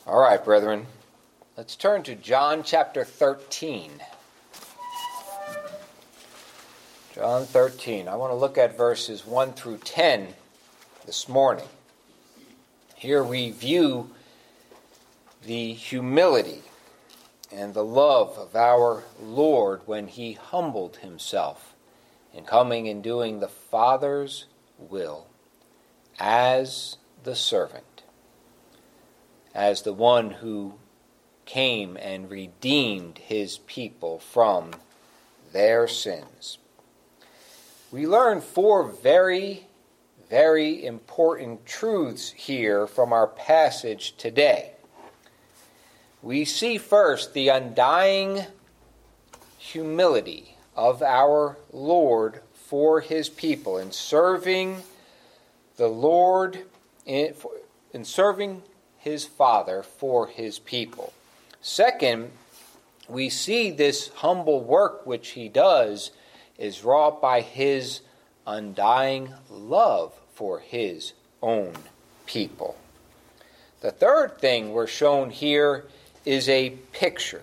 All right, brethren, let's turn to John chapter 13. John 13. I want to look at verses 1 through 10 this morning. Here we view the humility and the love of our Lord when he humbled himself in coming and doing the Father's will as the servant, as the one who came and redeemed his people from their sins. We learn four very, very important truths here from our passage today. We see first the undying humility of our Lord for his people in serving the Lord, in serving his Father for his people. Second, we see this humble work which he does is wrought by his undying love for his own people. The third thing we're shown here is a picture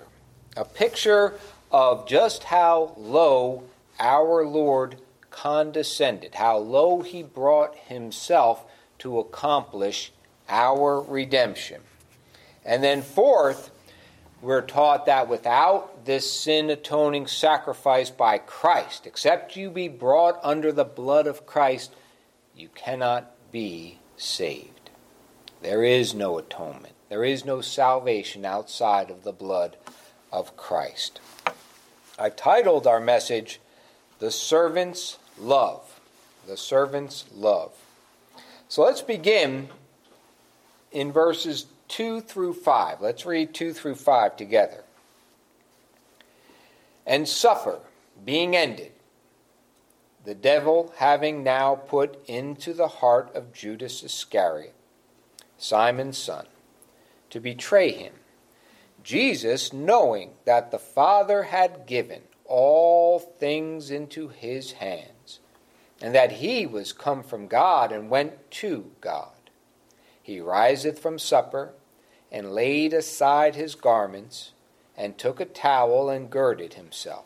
of just how low our Lord condescended, how low he brought himself to accomplish our redemption. And then fourth, we're taught that without this sin-atoning sacrifice by Christ, except you be brought under the blood of Christ, you cannot be saved. There is no atonement. There is no salvation outside of the blood of Christ. I titled our message, The Servant's Love. The Servant's Love. So let's begin in verses 2 through 5. Let's read 2 through 5 together. And supper being ended, the devil having now put into the heart of Judas Iscariot, Simon's son, to betray him, Jesus, knowing that the Father had given all things into his hands, and that he was come from God and went to God, he riseth from supper, and laid aside his garments, and took a towel, and girded himself.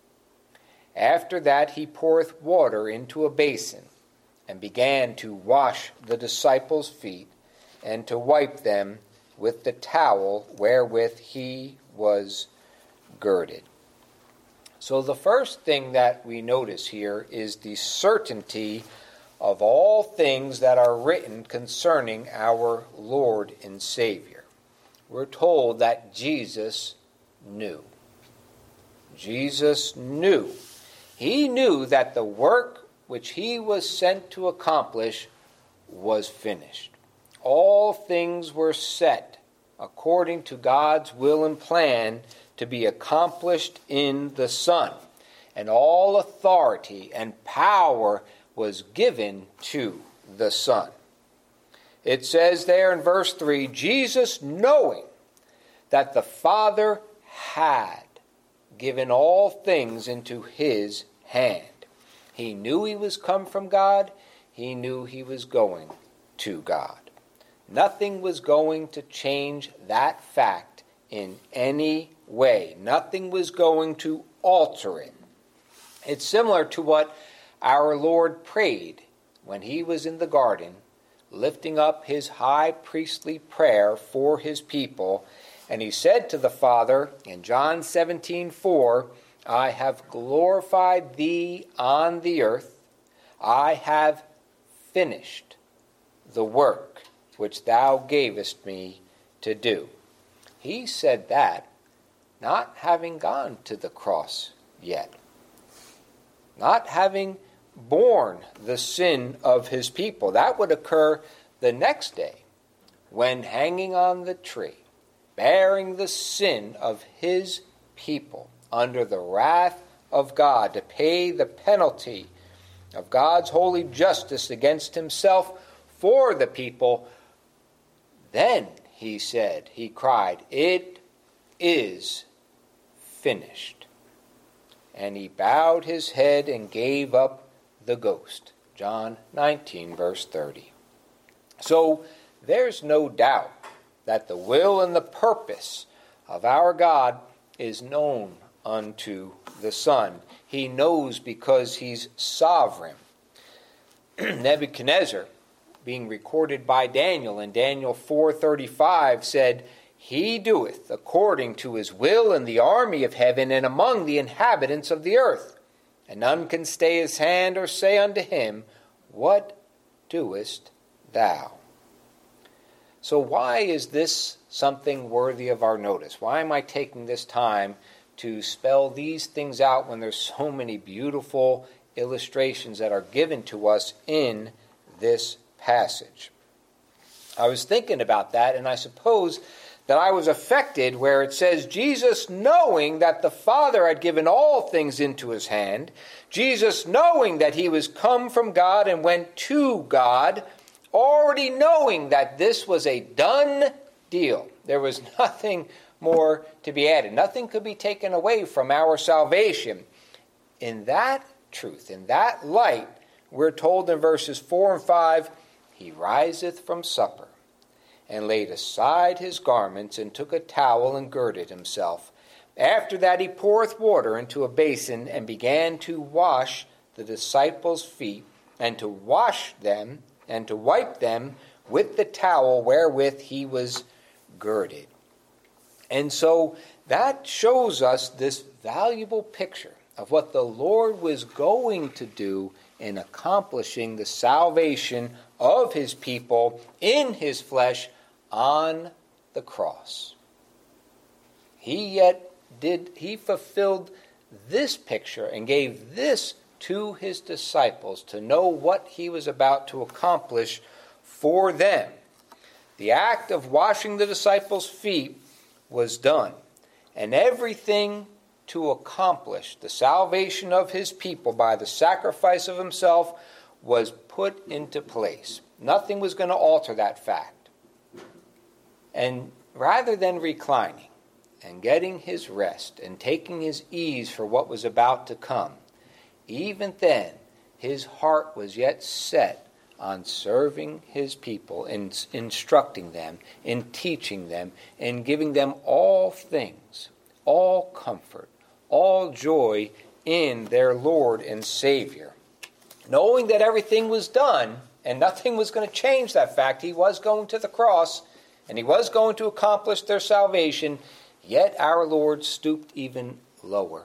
After that he poureth water into a basin, and began to wash the disciples' feet, and to wipe them with the towel wherewith he was girded. So the first thing that we notice here is the certainty of all things that are written concerning our Lord and Savior. We're told that Jesus knew. Jesus knew. He knew that the work which he was sent to accomplish was finished. All things were set according to God's will and plan to be accomplished in the Son, and all authority and power was given to the Son. It says there in verse 3, Jesus, knowing that the Father had given all things into his hand. He knew he was come from God. He knew he was going to God. Nothing was going to change that fact in any way. Nothing was going to alter it. It's similar to what our Lord prayed when he was in the garden, lifting up his high priestly prayer for his people. And he said to the Father in John 17:4, I have glorified thee on the earth. I have finished the work which thou gavest me to do. He said that not having gone to the cross yet, not having borne the sin of his people. That would occur the next day when hanging on the tree, bearing the sin of his people under the wrath of God to pay the penalty of God's holy justice against himself for the people. Then he said, he cried, it is finished. And he bowed his head and gave up the ghost. John 19, verse 30. So there's no doubt that the will and the purpose of our God is known unto the Son. He knows because he's sovereign. Nebuchadnezzar, being recorded by Daniel in Daniel 4:35, said, He doeth according to his will in the army of heaven and among the inhabitants of the earth. And none can stay his hand or say unto him, What doest thou? So why is this something worthy of our notice? Why am I taking this time to spell these things out when there's so many beautiful illustrations that are given to us in this passage? I was thinking about that, and I suppose that I was affected where it says, Jesus knowing that the Father had given all things into his hand, Jesus knowing that he was come from God and went to God, already knowing that this was a done deal. There was nothing more to be added. Nothing could be taken away from our salvation. In that truth, in that light, we're told in verses 4 and 5, He riseth from supper, and laid aside his garments, and took a towel, and girded himself. After that he poureth water into a basin, and began to wash the disciples' feet, and to wash them, and to wipe them with the towel wherewith he was girded. And so that shows us this valuable picture of what the Lord was going to do in accomplishing the salvation of his people in his flesh on the cross. He fulfilled this picture and gave this to his disciples to know what he was about to accomplish for them. The act of washing the disciples' feet was done, and everything to accomplish the salvation of his people by the sacrifice of himself was put into place. Nothing was going to alter that fact. And rather than reclining and getting his rest and taking his ease for what was about to come, even then his heart was yet set on serving his people, in instructing them, in teaching them, in giving them all things, all comfort, all joy in their Lord and Savior. Knowing that everything was done and nothing was going to change that fact, he was going to the cross and he was going to accomplish their salvation, yet our Lord stooped even lower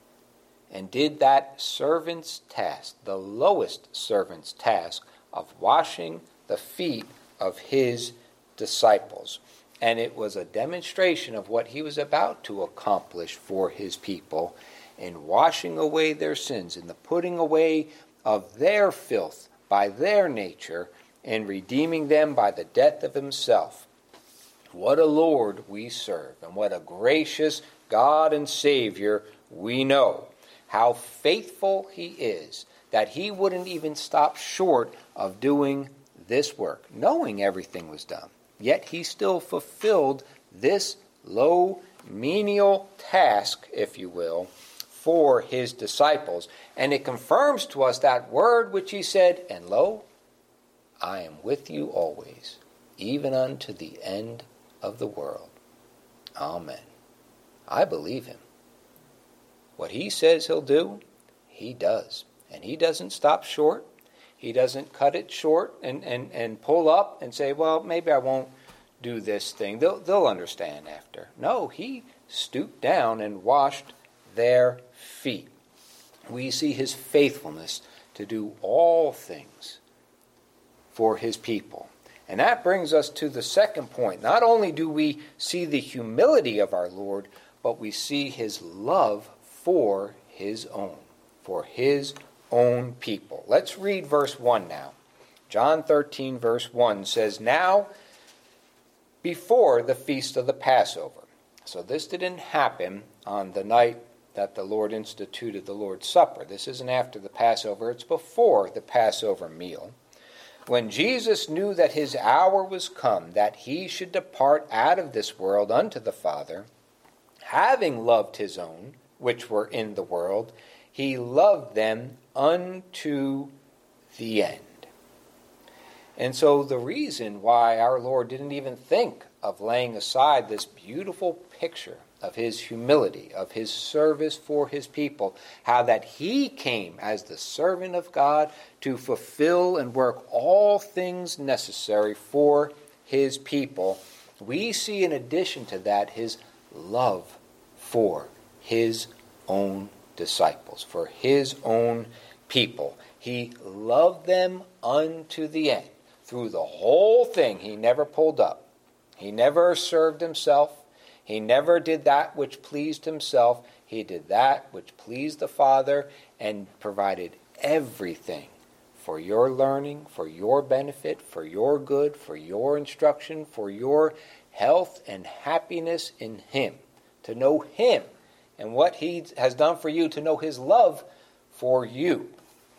and did that servant's task, the lowest servant's task, of washing the feet of his disciples. And it was a demonstration of what he was about to accomplish for his people in washing away their sins, in the putting away of their filth by their nature, and redeeming them by the death of himself. What a Lord we serve, and what a gracious God and Savior we know. How faithful he is, that he wouldn't even stop short of doing this work, knowing everything was done. Yet he still fulfilled this low, menial task, if you will, for his disciples. And it confirms to us that word which he said, and lo, I am with you always, even unto the end of the world. Amen. I believe him. What he says he'll do, he does. And he doesn't stop short. He doesn't cut it short and pull up and say, well, maybe I won't do this thing. They'll understand after. No, he stooped down and washed their feet. We see his faithfulness to do all things for his people. And that brings us to the second point. Not only do we see the humility of our Lord, but we see his love for his own people. Let's read verse 1 now. John 13, verse 1 says, Now, before the feast of the Passover. So this didn't happen on the night that the Lord instituted the Lord's Supper. This isn't after the Passover. It's before the Passover meal. When Jesus knew that his hour was come, that he should depart out of this world unto the Father, having loved his own, which were in the world, he loved them unto the end. And so the reason why our Lord didn't even think of laying aside this beautiful picture of his humility, of his service for his people, how that he came as the servant of God to fulfill and work all things necessary for his people, we see in addition to that his love for his own disciples, for his own people. He loved them unto the end. Through the whole thing, he never pulled up. He never served himself. He never did that which pleased himself. He did that which pleased the Father and provided everything for your learning, for your benefit, for your good, for your instruction, for your health and happiness in him. To know him and what he has done for you, to know his love for you.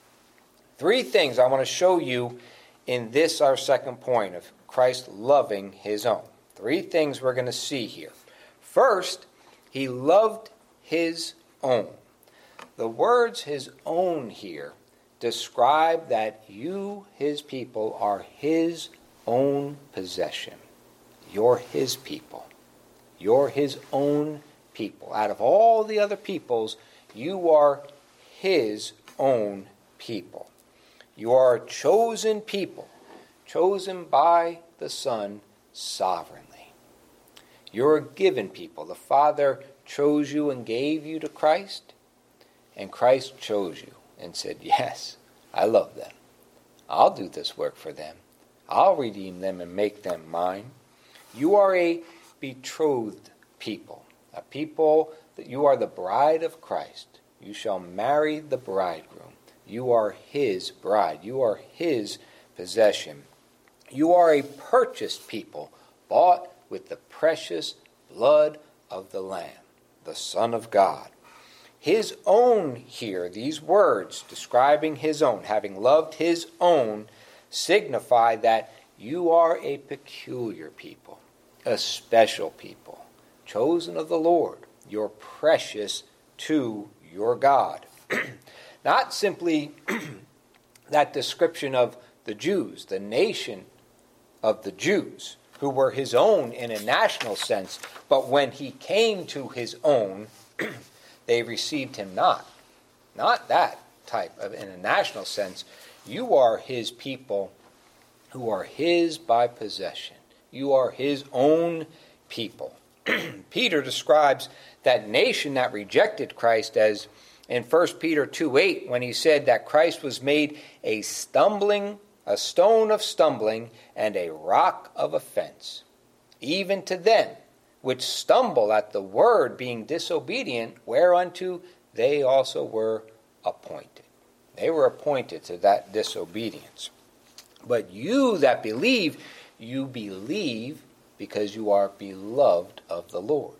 3 things I want to show you in this, our second point of Christ loving his own. 3 things we're going to see here. First, he loved his own. The words his own here describe that you, his people, are his own possession. You're his people. You're his own people. Out of all the other peoples, you are his own people. You are a chosen people, chosen by the Son sovereignly. You're a given people. The Father chose you and gave you to Christ, and Christ chose you and said, yes, I love them. I'll do this work for them. I'll redeem them and make them mine. You are a betrothed people, a people that you are the bride of Christ. You shall marry the bridegroom. You are his bride. You are his possession. You are a purchased people, bought with the precious blood of the Lamb, the Son of God. His own here, these words describing his own, having loved his own, signify that you are a peculiar people, a special people, chosen of the Lord. You're precious to your God. Not simply that description of the Jews, the nation of the Jews, who were his own in a national sense, but when he came to his own, they received him not. Not that type of, in a national sense. You are his people who are his by possession. You are his own people. Peter describes that nation that rejected Christ as in 1 Peter 2:8, when he said that Christ was made a stone of stumbling, and a rock of offense, even to them which stumble at the word, being disobedient, whereunto they also were appointed. They were appointed to that disobedience. But you that believe, you believe because you are beloved of the Lord.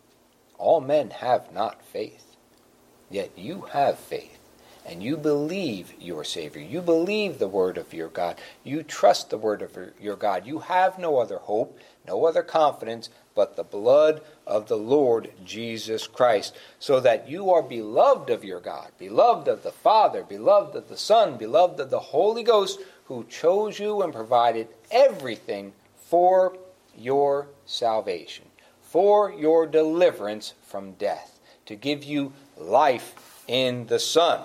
All men have not faith, yet you have faith. And you believe your Savior. You believe the word of your God. You trust the word of your God. You have no other hope, no other confidence, but the blood of the Lord Jesus Christ. So that you are beloved of your God, beloved of the Father, beloved of the Son, beloved of the Holy Ghost, who chose you and provided everything for your salvation, for your deliverance from death, to give you life in the Son.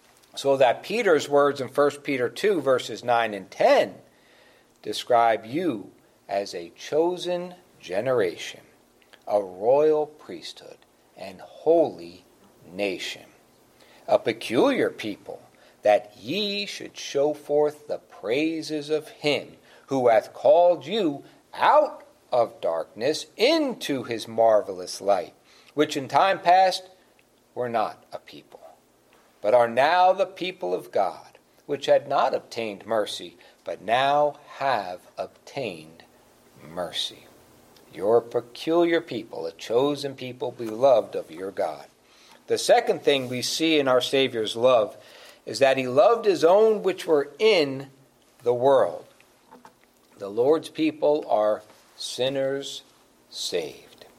So that Peter's words in 1 Peter 2, verses 9 and 10, describe you as a chosen generation, a royal priesthood, and holy nation, a peculiar people, that ye should show forth the praises of him who hath called you out of darkness into his marvelous light, which in time past were not a people, but are now the people of God, which had not obtained mercy, but now have obtained mercy. You're a peculiar people, a chosen people, beloved of your God. The second thing we see in our Savior's love is that he loved his own which were in the world. The Lord's people are sinners saved,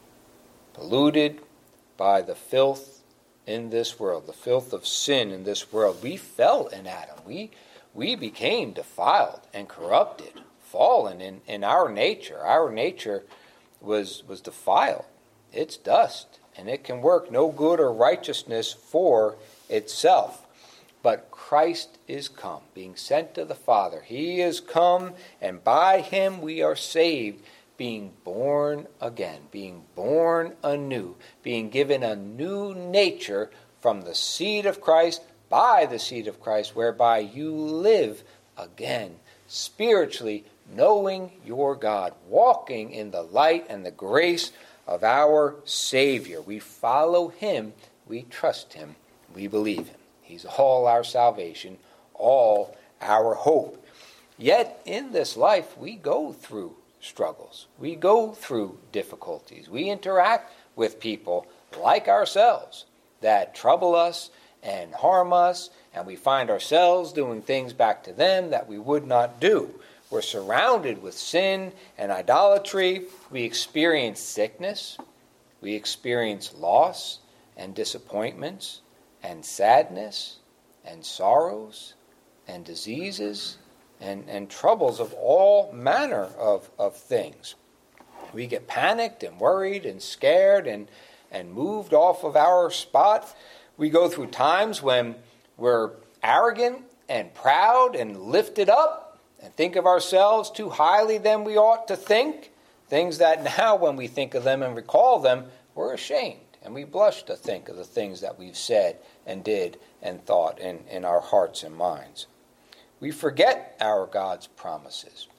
polluted by the filth in this world, the filth of sin in this world. We fell in Adam. We became defiled and corrupted, fallen in our nature. Our nature was defiled. It's dust, and it can work no good or righteousness for itself. But Christ is come, being sent to the Father. He is come, and by him we are saved, being born again, being born anew, being given a new nature from the seed of Christ, by the seed of Christ, whereby you live again, spiritually knowing your God, walking in the light and the grace of our Savior. We follow him, we trust him, we believe him. He's all our salvation, all our hope. Yet in this life we go through struggles. We go through difficulties. We interact with people like ourselves that trouble us and harm us, and we find ourselves doing things back to them that we would not do. We're surrounded with sin and idolatry. We experience sickness. We experience loss and disappointments and sadness and sorrows and diseases and troubles of all manner of things. We get panicked and worried and scared and moved off of our spot. We go through times when we're arrogant and proud and lifted up and think of ourselves too highly than we ought to think. Things that now when we think of them and recall them, we're ashamed. And we blush to think of the things that we've said and did and thought in our hearts and minds. We forget our God's promises.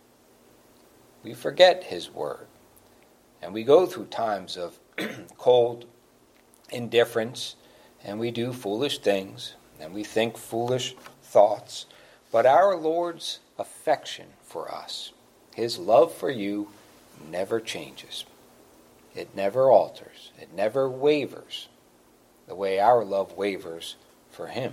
We forget his word. And we go through times of cold indifference, and we do foolish things, and we think foolish thoughts. But our Lord's affection for us, his love for you, never changes. It never alters. It never wavers the way our love wavers for him.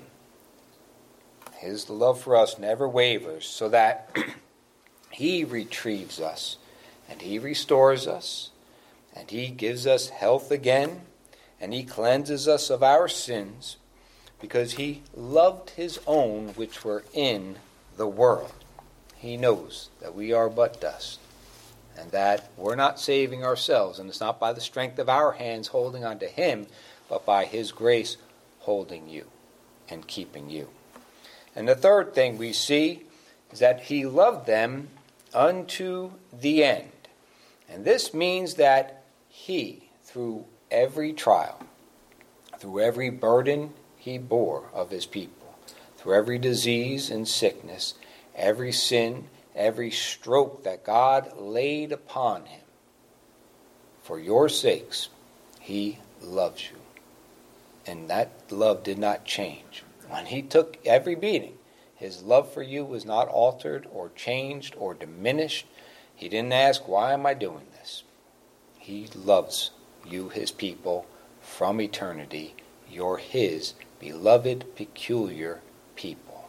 His love for us never wavers, so that he retrieves us, and he restores us, and he gives us health again, and he cleanses us of our sins, because he loved his own which were in the world. He knows that we are but dust, and that we're not saving ourselves, and it's not by the strength of our hands holding on to him, but by his grace holding you and keeping you. And the third thing we see is that he loved them unto the end. And this means that he, through every trial, through every burden he bore of his people, through every disease and sickness, every sin, every stroke that God laid upon him, for your sakes, he loves you. And that love did not change. When he took every beating, his love for you was not altered or changed or diminished. He didn't ask, why am I doing this? He loves you, his people, from eternity. You're his beloved, peculiar people.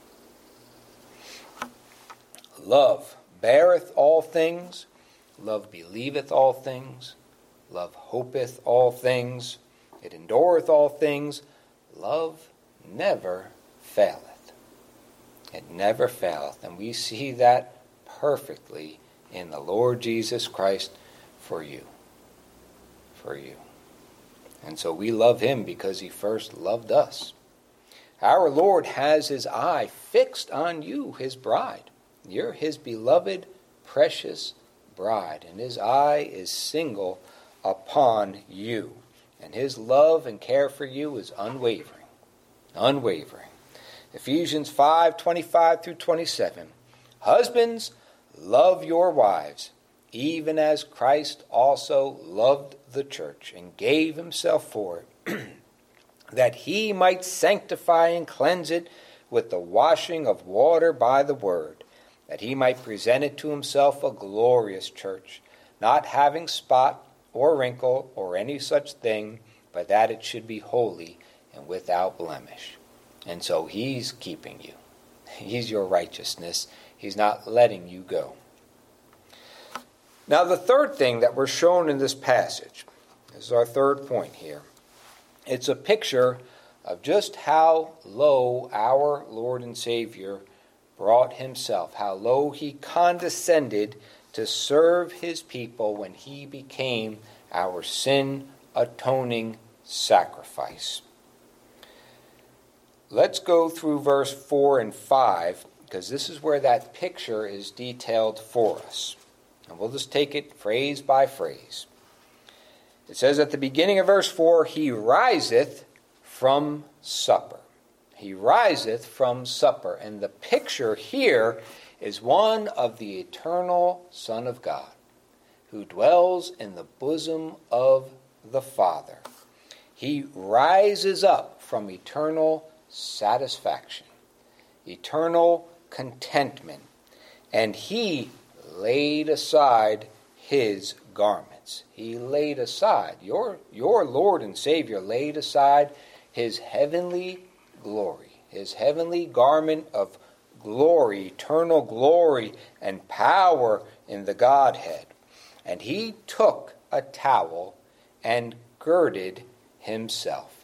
Love beareth all things. Love believeth all things. Love hopeth all things. It endureth all things. Love never faileth. It never faileth. And we see that perfectly in the Lord Jesus Christ for you. For you. And so we love him because he first loved us. Our Lord has his eye fixed on you, his bride. You're his beloved, precious bride. And his eye is single upon you. And his love and care for you is unwavering. Unwavering. Ephesians 5:25 through 27. Husbands, love your wives, even as Christ also loved the church and gave himself for it, that he might sanctify and cleanse it with the washing of water by the word, that he might present it to himself a glorious church, not having spot or wrinkle or any such thing, but that it should be holy and without blemish. And so he's keeping you. He's your righteousness. He's not letting you go. Now the third thing that we're shown in this passage, this is our third point here. It's a picture of just how low our Lord and Savior brought himself, how low he condescended to serve his people when he became our sin-atoning sacrifice. Let's go through verse 4 and 5, because this is where that picture is detailed for us. And we'll just take it phrase by phrase. It says at the beginning of verse 4, he riseth from supper. He riseth from supper. And the picture here is one of the eternal Son of God, who dwells in the bosom of the Father. He rises up from eternal satisfaction, eternal contentment, and he laid aside his garments. He laid aside, your Lord and Savior laid aside his heavenly glory, his heavenly garment of glory, eternal glory and power in the Godhead. And he took a towel and girded himself.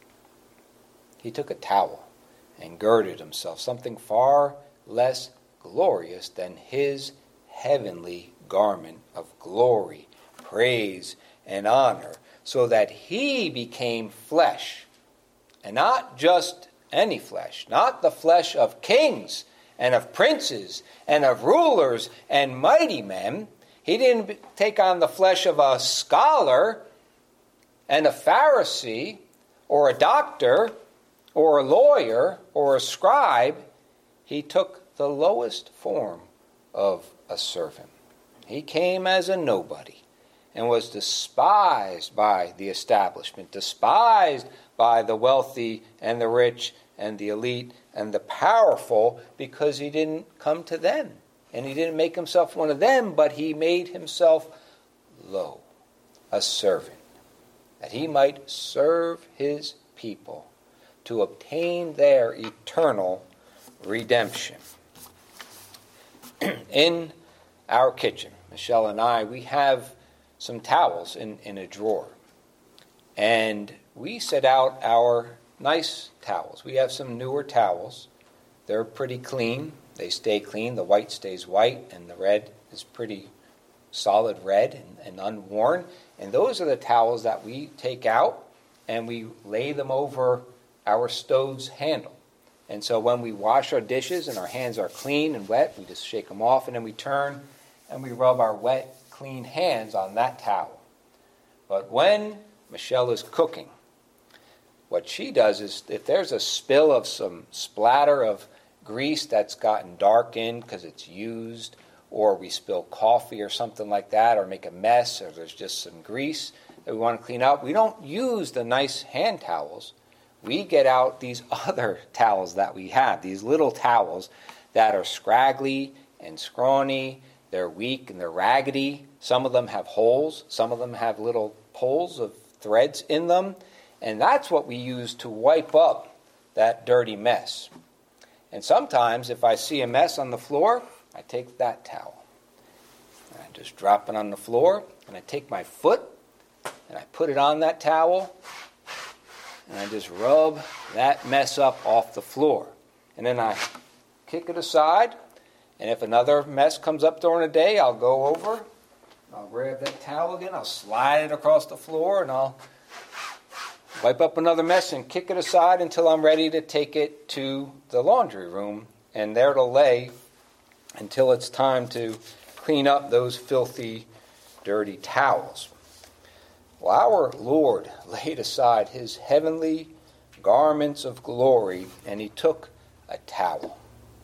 He took a towel and girded himself, something far less glorious than his heavenly garment of glory, praise, and honor, so that he became flesh, and not just any flesh, not the flesh of kings and of princes and of rulers and mighty men. He didn't take on the flesh of a scholar and a Pharisee or a doctor or a lawyer or a scribe. He took the lowest form of a servant. He came as a nobody and was despised by the establishment, despised by the wealthy and the rich and the elite and the powerful, because he didn't come to them. And he didn't make himself one of them, but he made himself low, a servant, that he might serve his people to obtain their eternal redemption. In our kitchen, Michelle and I, we have some towels in a drawer. And we set out our nice towels. We have some newer towels. They're pretty clean. They stay clean. The white stays white, and the red is pretty solid red and unworn. And those are the towels that we take out and we lay them over our stove's handle. And so when we wash our dishes and our hands are clean and wet, we just shake them off, and then we turn and we rub our wet, clean hands on that towel. But when Michelle is cooking, what she does is, if there's a spill of some splatter of grease that's gotten dark in because it's used, or we spill coffee or something like that, or make a mess, or there's just some grease that we want to clean up, we don't use the nice hand towels. We get out these other towels that we have, these little towels that are scraggly and scrawny. They're weak and they're raggedy. Some of them have holes. Some of them have little holes of threads in them. And that's what we use to wipe up that dirty mess. And sometimes if I see a mess on the floor, I take that towel. And I just drop it on the floor, and I take my foot and I put it on that towel, and I just rub that mess up off the floor. And then I kick it aside, and if another mess comes up during the day, I'll go over, I'll grab that towel again, I'll slide it across the floor, and I'll wipe up another mess and kick it aside until I'm ready to take it to the laundry room, and there it'll lay until it's time to clean up those filthy, dirty towels. Well, our Lord laid aside his heavenly garments of glory, and he took a towel,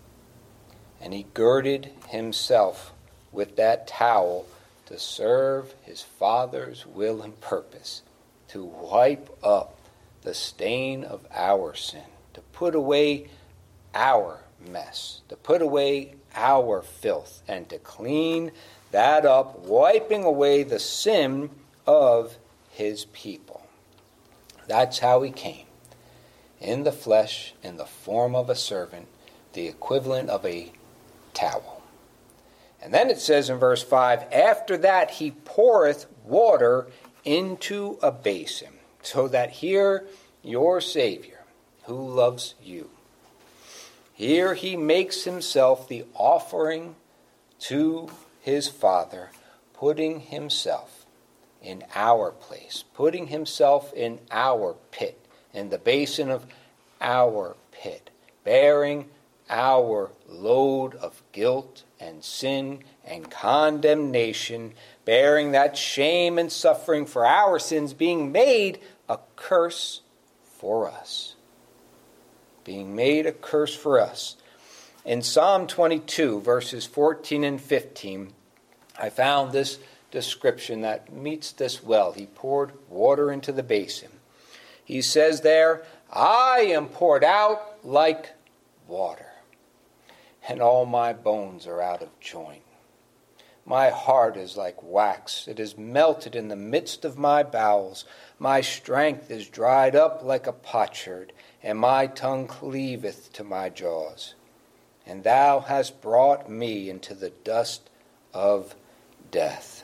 and he girded himself with that towel to serve his Father's will and purpose, to wipe up the stain of our sin, to put away our mess, to put away our filth, and to clean that up, wiping away the sin of his people. That's how he came, in the flesh, in the form of a servant, the equivalent of a towel. And then it says in verse 5, after that he poureth water into a basin, so that here your Savior, who loves you, Here he makes himself the offering to his Father, putting himself in our place, putting himself in our pit, in the basin of our pit, bearing our load of guilt and sin and condemnation, bearing that shame and suffering for our sins, being made a curse for us. Being made a curse for us. In Psalm 22, verses 14 and 15, I found this description that meets this well. He poured water into the basin. He says there, I am poured out like water, and all my bones are out of joint. My heart is like wax. It is melted in the midst of my bowels. My strength is dried up like a potsherd, and my tongue cleaveth to my jaws. And thou hast brought me into the dust of death.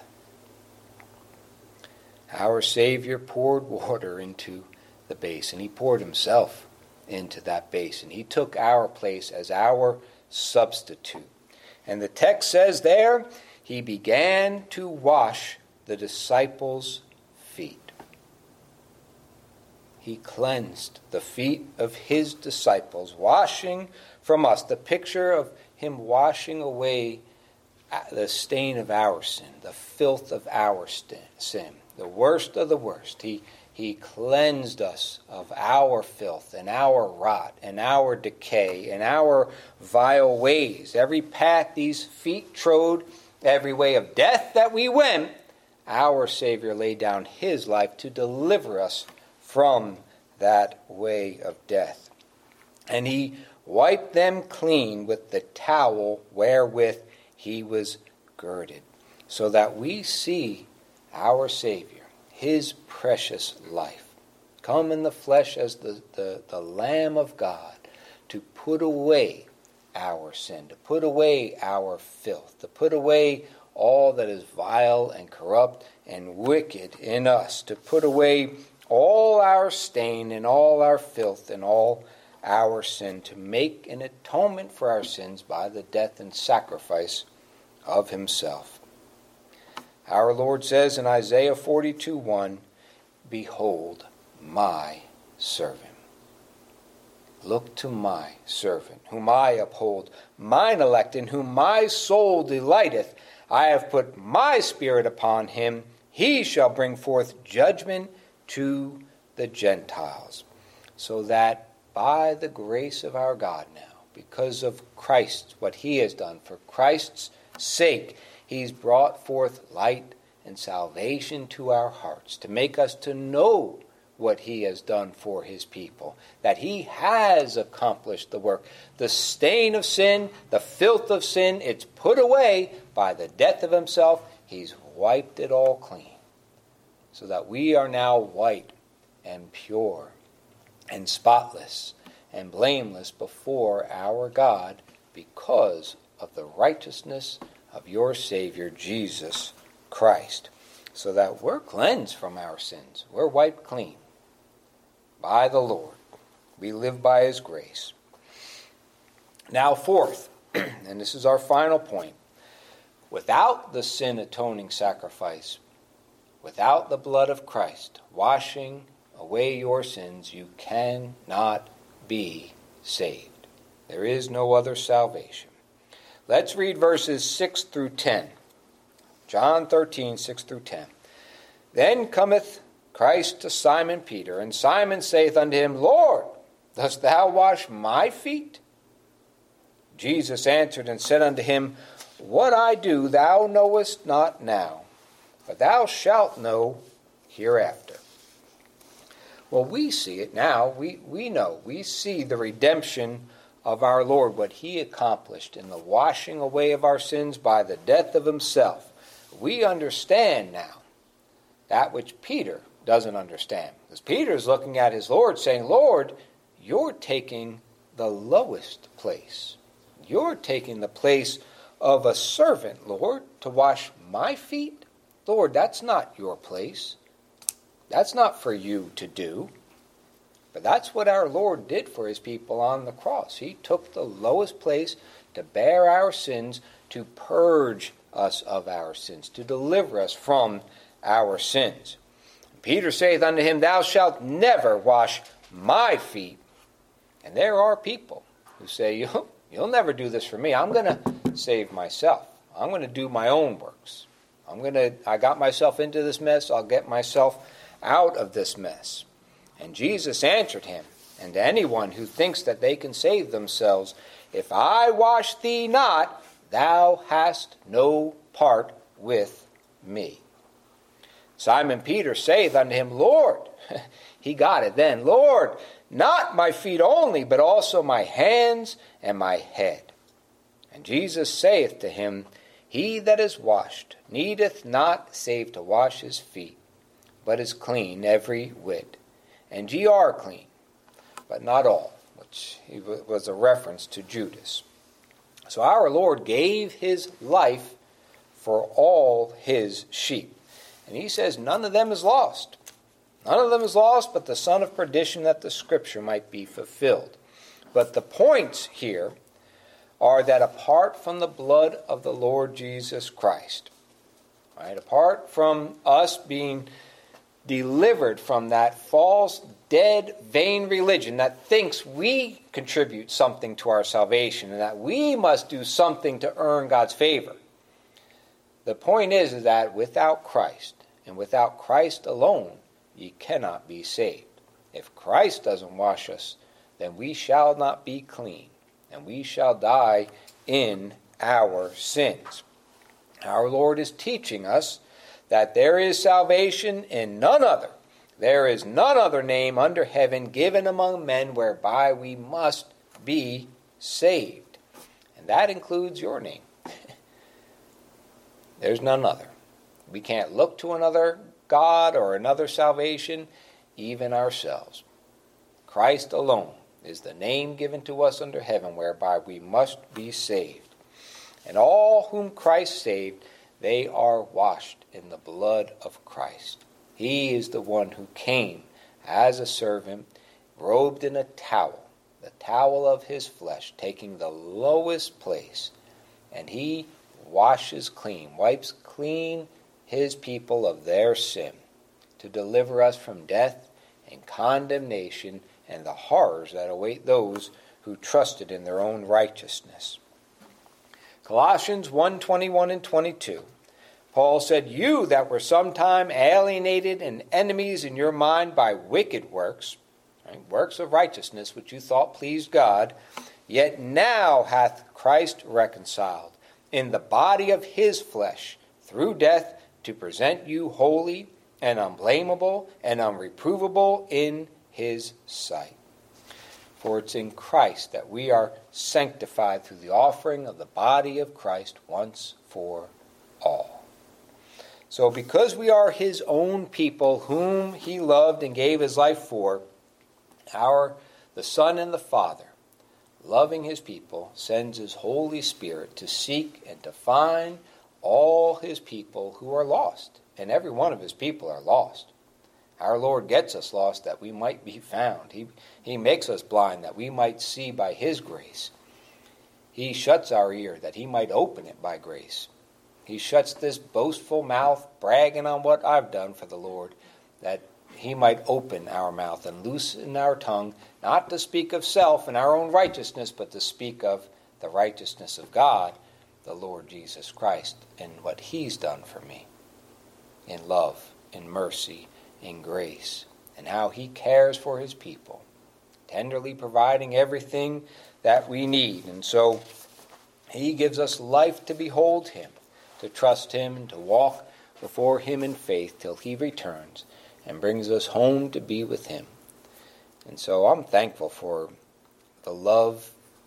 Our Savior poured water into the basin. He poured himself into that basin. He took our place as our substitute. And the text says there, he began to wash the disciples' feet. He cleansed the feet of his disciples, washing from us. The picture of him washing away the stain of our sin, the filth of our sin, the worst of the worst. He cleansed us of our filth and our rot and our decay and our vile ways. Every path these feet trod, every way of death that we went, our Savior laid down his life to deliver us from that way of death. And he wiped them clean with the towel wherewith he was girded, so that we see our Savior, his precious life, come in the flesh as the Lamb of God to put away our sin, to put away our filth, to put away all that is vile and corrupt and wicked in us, to put away all our stain and all our filth and all our sin, to make an atonement for our sins by the death and sacrifice of himself. Our Lord says in Isaiah 42:1, Behold my servant. Look to my servant, whom I uphold, mine elect, in whom my soul delighteth. I have put my spirit upon him. He shall bring forth judgment to the Gentiles. So that by the grace of our God now, because of Christ, what he has done, for Christ's sake, he's brought forth light and salvation to our hearts, to make us to know what he has done for his people, that he has accomplished the work. The stain of sin, the filth of sin, it's put away by the death of himself. He's wiped it all clean, so that we are now white and pure and spotless and blameless before our God because of the righteousness of your Savior, Jesus Christ, so that we're cleansed from our sins. We're wiped clean by the Lord. We live by his grace. Now, fourth, and this is our final point, without the sin-atoning sacrifice, without the blood of Christ washing away your sins, you cannot be saved. There is no other salvation. Let's read verses 6 through 10. John 13, 6 through 10. Then cometh Christ to Simon Peter, and Simon saith unto him, Lord, dost thou wash my feet? Jesus answered and said unto him, What I do thou knowest not now, but thou shalt know hereafter. Well, we see it now. We know. We see the redemption of our Lord, what he accomplished in the washing away of our sins by the death of himself. We understand now that which Peter doesn't understand. Because Peter's looking at his Lord saying, Lord, you're taking the lowest place. You're taking the place of a servant, Lord, to wash my feet. Lord, that's not your place. That's not for you to do. But that's what our Lord did for his people on the cross. He took the lowest place to bear our sins, to purge us of our sins, to deliver us from our sins. Peter saith unto him, Thou shalt never wash my feet. And there are people who say, You'll never do this for me. I'm going to save myself. I'm going to do my own works. I got myself into this mess. I'll get myself out of this mess. And Jesus answered him, and to anyone who thinks that they can save themselves, If I wash thee not, thou hast no part with me. Simon Peter saith unto him, Lord, he got it then, Lord, not my feet only, but also my hands and my head. And Jesus saith to him, He that is washed needeth not save to wash his feet, but is clean every whit. And ye are clean, but not all, which was a reference to Judas. So our Lord gave his life for all his sheep. And he says none of them is lost. None of them is lost but the son of perdition, that the scripture might be fulfilled. But the points here are that apart from the blood of the Lord Jesus Christ, right, apart from us being delivered from that false, dead, vain religion that thinks we contribute something to our salvation and that we must do something to earn God's favor. The point is that without Christ, and without Christ alone, ye cannot be saved. If Christ doesn't wash us, then we shall not be clean, and we shall die in our sins. Our Lord is teaching us that there is salvation in none other. There is none other name under heaven given among men whereby we must be saved. And that includes your name. There's none other. We can't look to another God or another salvation, even ourselves. Christ alone is the name given to us under heaven whereby we must be saved. And all whom Christ saved, they are washed in the blood of Christ. He is the one who came as a servant, robed in a towel, the towel of his flesh, taking the lowest place. And he washes clean, wipes clean his people of their sin, to deliver us from death and condemnation and the horrors that await those who trusted in their own righteousness. Colossians 1:21 and 22. Paul said, You that were sometime alienated and enemies in your mind by wicked works, right, works of righteousness which you thought pleased God, yet now hath Christ reconciled in the body of his flesh through death, to present you holy and unblameable and unreprovable in his sight. For it's in Christ that we are sanctified through the offering of the body of Christ once for all. So because we are his own people whom he loved and gave his life for, the Son and the Father, loving his people, sends his Holy Spirit to seek and to find all his people who are lost. And every one of his people are lost. Our Lord gets us lost that we might be found. He makes us blind that we might see by his grace. He shuts our ear that he might open it by grace. He shuts this boastful mouth, bragging on what I've done for the Lord, that he might open our mouth and loosen our tongue, not to speak of self and our own righteousness, but to speak of the righteousness of God, the Lord Jesus Christ, and what he's done for me in love, in mercy, in grace, and how he cares for his people, tenderly providing everything that we need. And so he gives us life to behold him, to trust him, and to walk before him in faith till he returns and brings us home to be with him. And so I'm thankful for the love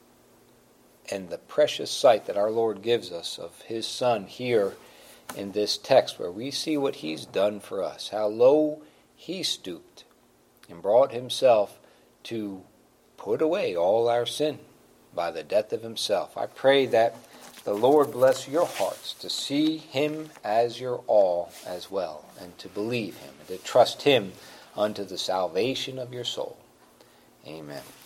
and the precious sight that our Lord gives us of his Son here in this text, where we see what he's done for us, how low he stooped and brought himself to put away all our sin by the death of himself. I pray that the Lord bless your hearts to see him as your all as well, and to believe him, and to trust him unto the salvation of your soul. Amen.